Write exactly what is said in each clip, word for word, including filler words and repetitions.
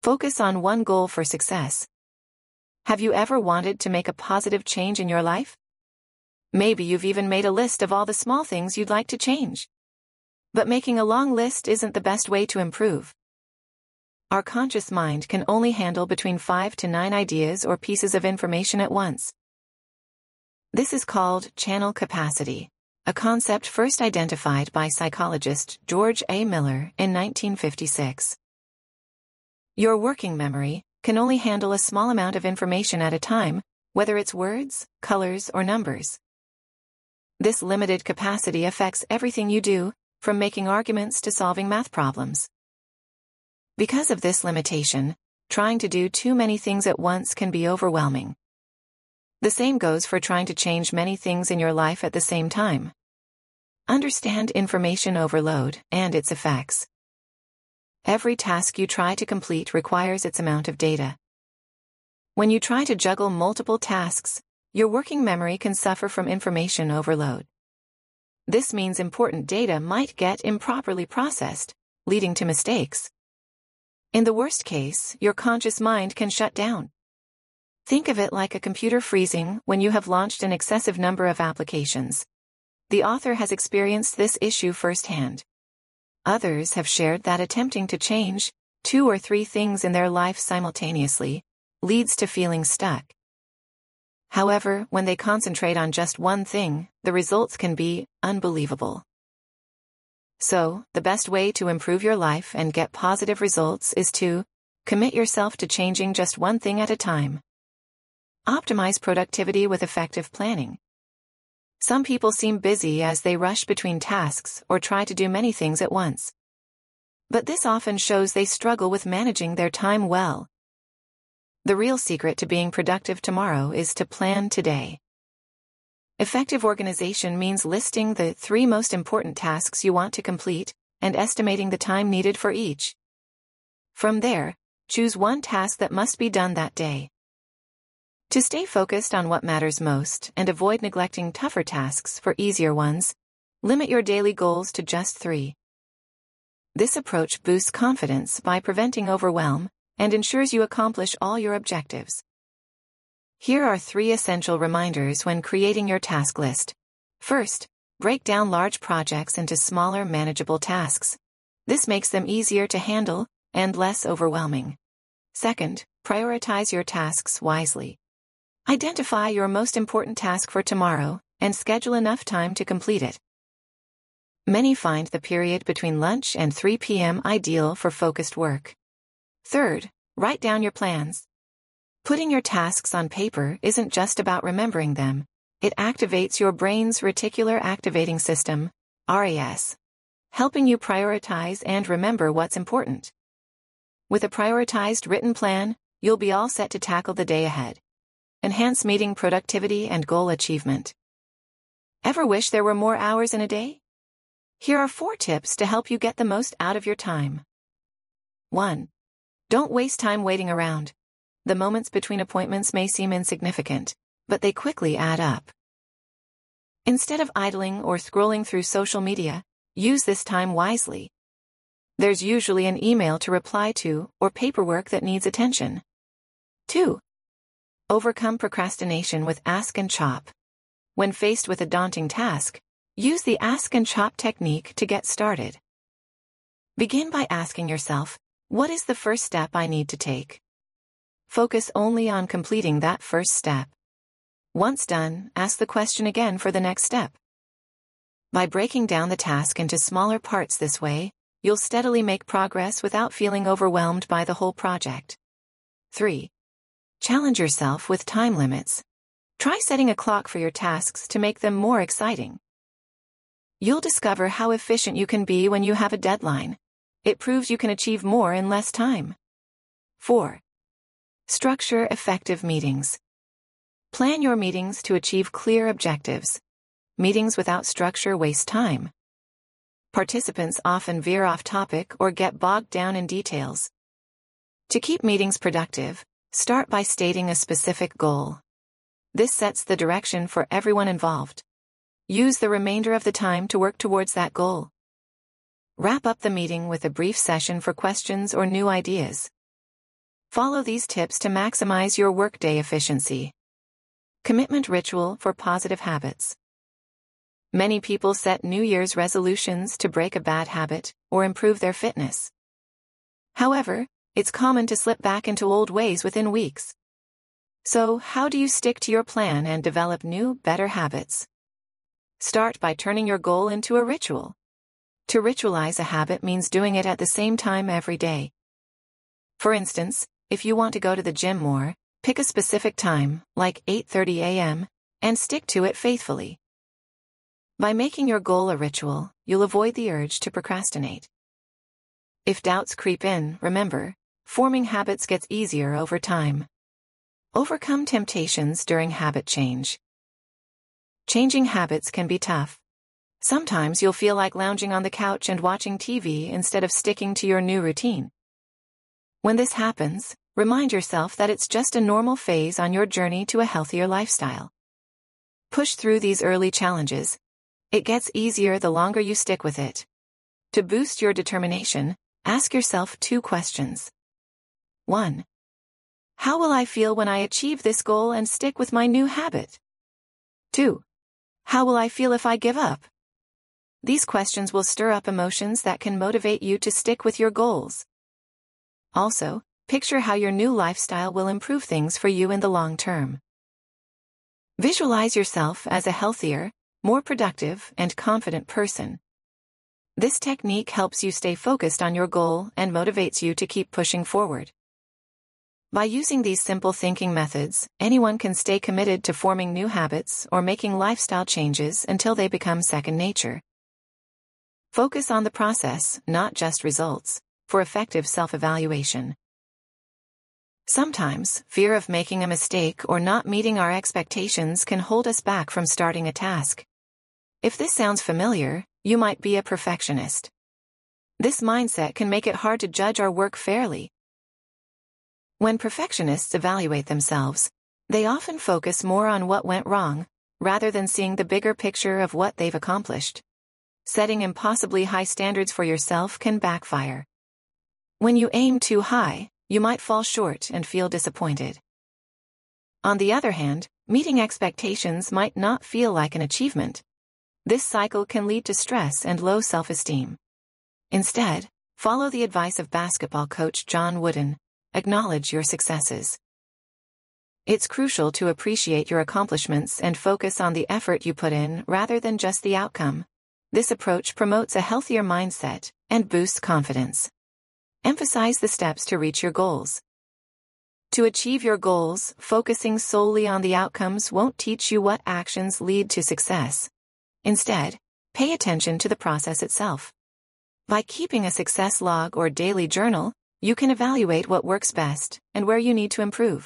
Focus on one goal for success. Have you ever wanted to make a positive change in your life? Maybe you've even made a list of all the small things you'd like to change. But making a long list isn't the best way to improve. Our conscious mind can only handle between five to nine ideas or pieces of information at once. This is called channel capacity, a concept first identified by psychologist George A. Miller in nineteen fifty-six. Your working memory can only handle a small amount of information at a time, whether it's words, colors, or numbers. This limited capacity affects everything you do, from making arguments to solving math problems. Because of this limitation, trying to do too many things at once can be overwhelming. The same goes for trying to change many things in your life at the same time. Understand information overload and its effects. Every task you try to complete requires its amount of data. When you try to juggle multiple tasks, your working memory can suffer from information overload. This means important data might get improperly processed, leading to mistakes. In the worst case, your conscious mind can shut down. Think of it like a computer freezing when you have launched an excessive number of applications. The author has experienced this issue firsthand. Others have shared that attempting to change two or three things in their life simultaneously leads to feeling stuck. However, when they concentrate on just one thing, the results can be unbelievable. So, the best way to improve your life and get positive results is to commit yourself to changing just one thing at a time. Optimize productivity with effective planning. Some people seem busy as they rush between tasks or try to do many things at once. But this often shows they struggle with managing their time well. The real secret to being productive tomorrow is to plan today. Effective organization means listing the three most important tasks you want to complete and estimating the time needed for each. From there, choose one task that must be done that day. To stay focused on what matters most and avoid neglecting tougher tasks for easier ones, limit your daily goals to just three. This approach boosts confidence by preventing overwhelm and ensures you accomplish all your objectives. Here are three essential reminders when creating your task list. First, break down large projects into smaller, manageable tasks. This makes them easier to handle and less overwhelming. Second, prioritize your tasks wisely. Identify your most important task for tomorrow and schedule enough time to complete it. Many find the period between lunch and three p m ideal for focused work. Third, write down your plans. Putting your tasks on paper isn't just about remembering them. It activates your brain's reticular activating system, R A S, helping you prioritize and remember what's important. With a prioritized written plan, you'll be all set to tackle the day ahead. Enhance meeting productivity and goal achievement. Ever wish there were more hours in a day? Here are four tips to help you get the most out of your time. one. Don't waste time waiting around. The moments between appointments may seem insignificant, but they quickly add up. Instead of idling or scrolling through social media, use this time wisely. There's usually an email to reply to or paperwork that needs attention. two. Overcome procrastination with Ask and Chop. When faced with a daunting task, use the Ask and Chop technique to get started. Begin by asking yourself, what is the first step I need to take? Focus only on completing that first step. Once done, ask the question again for the next step. By breaking down the task into smaller parts this way, you'll steadily make progress without feeling overwhelmed by the whole project. three. Challenge yourself with time limits. Try setting a clock for your tasks to make them more exciting. You'll discover how efficient you can be when you have a deadline. It proves you can achieve more in less time. four. Structure effective meetings. Plan your meetings to achieve clear objectives. Meetings without structure waste time. Participants often veer off topic or get bogged down in details. To keep meetings productive, start by stating a specific goal. This sets the direction for everyone involved. Use the remainder of the time to work towards that goal. Wrap up the meeting with a brief session for questions or new ideas. Follow these tips to maximize your workday efficiency. Commitment ritual for positive habits. Many people set New Year's resolutions to break a bad habit or improve their fitness. However, it's common to slip back into old ways within weeks. So, how do you stick to your plan and develop new, better habits? Start by turning your goal into a ritual. To ritualize a habit means doing it at the same time every day. For instance, if you want to go to the gym more, pick a specific time, like eight thirty a m, and stick to it faithfully. By making your goal a ritual, you'll avoid the urge to procrastinate. If doubts creep in, remember, forming habits gets easier over time. Overcome temptations during habit change. Changing habits can be tough. Sometimes you'll feel like lounging on the couch and watching T V instead of sticking to your new routine. When this happens, remind yourself that it's just a normal phase on your journey to a healthier lifestyle. Push through these early challenges. It gets easier the longer you stick with it. To boost your determination, ask yourself two questions. one. How will I feel when I achieve this goal and stick with my new habit? two. How will I feel if I give up? These questions will stir up emotions that can motivate you to stick with your goals. Also, picture how your new lifestyle will improve things for you in the long term. Visualize yourself as a healthier, more productive, and confident person. This technique helps you stay focused on your goal and motivates you to keep pushing forward. By using these simple thinking methods, anyone can stay committed to forming new habits or making lifestyle changes until they become second nature. Focus on the process, not just results, for effective self-evaluation. Sometimes, fear of making a mistake or not meeting our expectations can hold us back from starting a task. If this sounds familiar, you might be a perfectionist. This mindset can make it hard to judge our work fairly. When perfectionists evaluate themselves, they often focus more on what went wrong, rather than seeing the bigger picture of what they've accomplished. Setting impossibly high standards for yourself can backfire. When you aim too high, you might fall short and feel disappointed. On the other hand, meeting expectations might not feel like an achievement. This cycle can lead to stress and low self-esteem. Instead, follow the advice of basketball coach John Wooden. Acknowledge your successes. It's crucial to appreciate your accomplishments and focus on the effort you put in rather than just the outcome. This approach promotes a healthier mindset and boosts confidence. Emphasize the steps to reach your goals. To achieve your goals, focusing solely on the outcomes won't teach you what actions lead to success. Instead, pay attention to the process itself. By keeping a success log or daily journal, you can evaluate what works best and where you need to improve.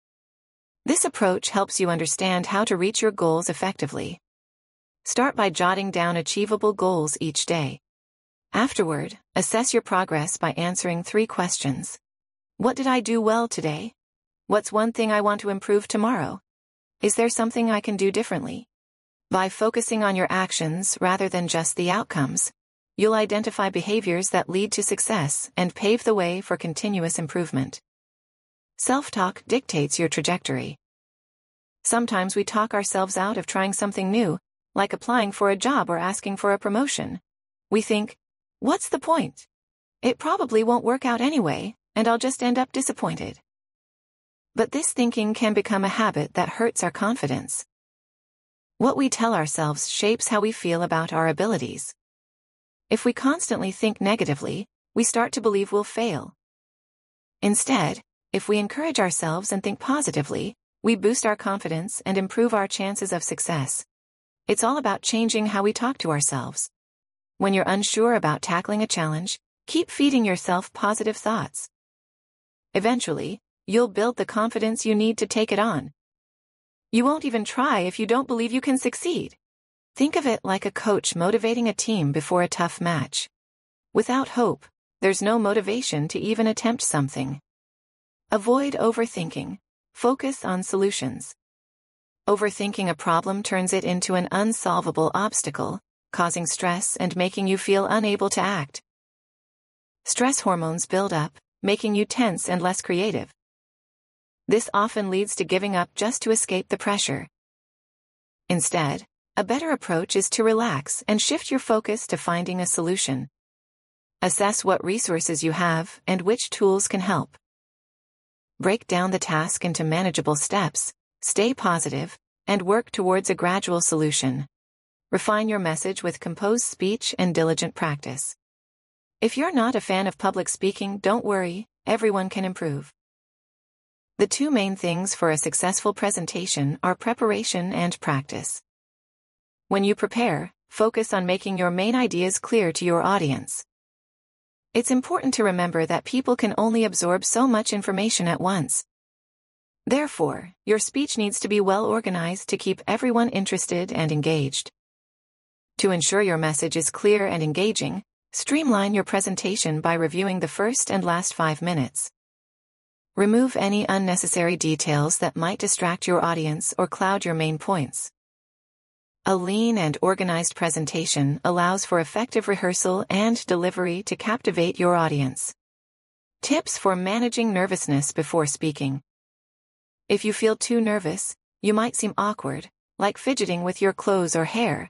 This approach helps you understand how to reach your goals effectively. Start by jotting down achievable goals each day. Afterward, assess your progress by answering three questions. What did I do well today? What's one thing I want to improve tomorrow? Is there something I can do differently? By focusing on your actions rather than just the outcomes, you'll identify behaviors that lead to success and pave the way for continuous improvement. Self-talk dictates your trajectory. Sometimes we talk ourselves out of trying something new, like applying for a job or asking for a promotion. We think, what's the point? It probably won't work out anyway, and I'll just end up disappointed. But this thinking can become a habit that hurts our confidence. What we tell ourselves shapes how we feel about our abilities. If we constantly think negatively, we start to believe we'll fail. Instead, if we encourage ourselves and think positively, we boost our confidence and improve our chances of success. It's all about changing how we talk to ourselves. When you're unsure about tackling a challenge, keep feeding yourself positive thoughts. Eventually, you'll build the confidence you need to take it on. You won't even try if you don't believe you can succeed. Think of it like a coach motivating a team before a tough match. Without hope, there's no motivation to even attempt something. Avoid overthinking. Focus on solutions. Overthinking a problem turns it into an unsolvable obstacle, causing stress and making you feel unable to act. Stress hormones build up, making you tense and less creative. This often leads to giving up just to escape the pressure. Instead, a better approach is to relax and shift your focus to finding a solution. Assess what resources you have and which tools can help. Break down the task into manageable steps, stay positive, and work towards a gradual solution. Refine your message with composed speech and diligent practice. If you're not a fan of public speaking, don't worry, everyone can improve. The two main things for a successful presentation are preparation and practice. When you prepare, focus on making your main ideas clear to your audience. It's important to remember that people can only absorb so much information at once. Therefore, your speech needs to be well organized to keep everyone interested and engaged. To ensure your message is clear and engaging, streamline your presentation by reviewing the first and last five minutes. Remove any unnecessary details that might distract your audience or cloud your main points. A lean and organized presentation allows for effective rehearsal and delivery to captivate your audience. Tips for managing nervousness before speaking. If you feel too nervous, you might seem awkward, like fidgeting with your clothes or hair.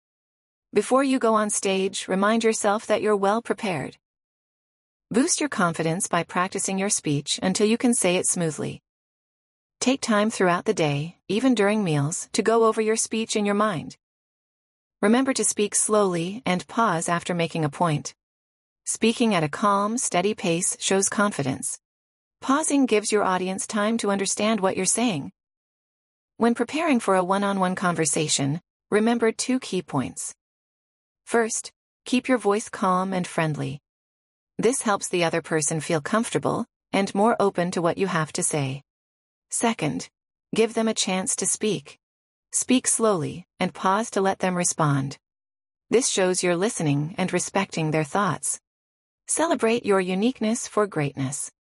Before you go on stage, remind yourself that you're well prepared. Boost your confidence by practicing your speech until you can say it smoothly. Take time throughout the day, even during meals, to go over your speech in your mind. Remember to speak slowly and pause after making a point. Speaking at a calm, steady pace shows confidence. Pausing gives your audience time to understand what you're saying. When preparing for a one-on-one conversation, remember two key points. First, keep your voice calm and friendly. This helps the other person feel comfortable and more open to what you have to say. Second, give them a chance to speak. Speak slowly and pause to let them respond. This shows you're listening and respecting their thoughts. Celebrate your uniqueness for greatness.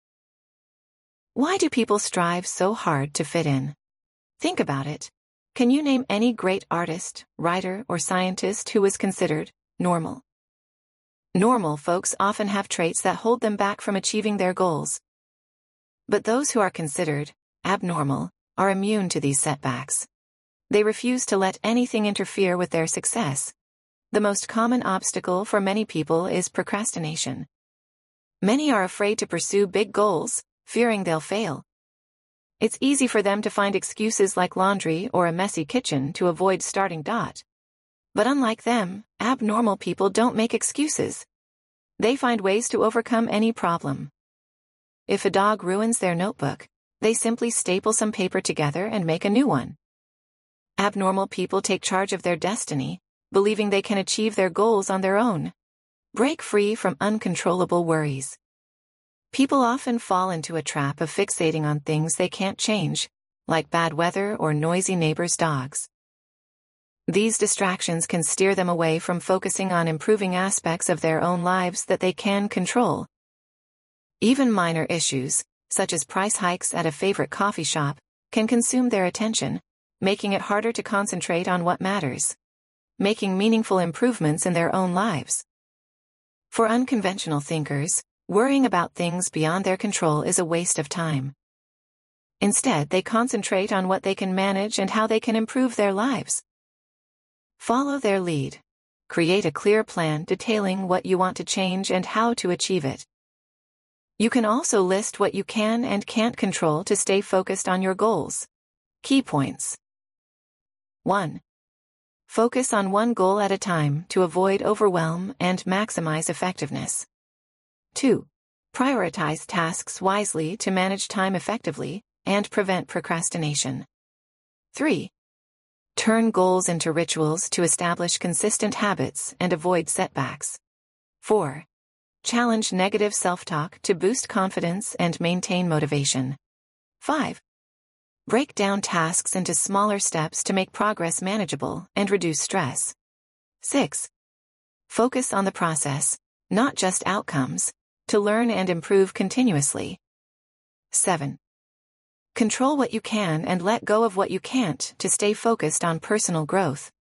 Why do people strive so hard to fit in? Think about it. Can you name any great artist, writer, or scientist who was considered normal? Normal folks often have traits that hold them back from achieving their goals. But those who are considered abnormal are immune to these setbacks. They refuse to let anything interfere with their success. The most common obstacle for many people is procrastination. Many are afraid to pursue big goals, fearing they'll fail. It's easy for them to find excuses like laundry or a messy kitchen to avoid starting. But unlike them, abnormal people don't make excuses. They find ways to overcome any problem. If a dog ruins their notebook, they simply staple some paper together and make a new one. Abnormal people take charge of their destiny, believing they can achieve their goals on their own. Break free from uncontrollable worries. People often fall into a trap of fixating on things they can't change, like bad weather or noisy neighbors' dogs. These distractions can steer them away from focusing on improving aspects of their own lives that they can control. Even minor issues, such as price hikes at a favorite coffee shop, can consume their attention, making it harder to concentrate on what matters, making meaningful improvements in their own lives. For unconventional thinkers, worrying about things beyond their control is a waste of time. Instead, they concentrate on what they can manage and how they can improve their lives. Follow their lead. Create a clear plan detailing what you want to change and how to achieve it. You can also list what you can and can't control to stay focused on your goals. Key points. one. Focus on one goal at a time to avoid overwhelm and maximize effectiveness. two. Prioritize tasks wisely to manage time effectively and prevent procrastination. three. Turn goals into rituals to establish consistent habits and avoid setbacks. four. Challenge negative self-talk to boost confidence and maintain motivation. five. Break down tasks into smaller steps to make progress manageable and reduce stress. six. Focus on the process, not just outcomes, to learn and improve continuously. seven. Control what you can and let go of what you can't to stay focused on personal growth.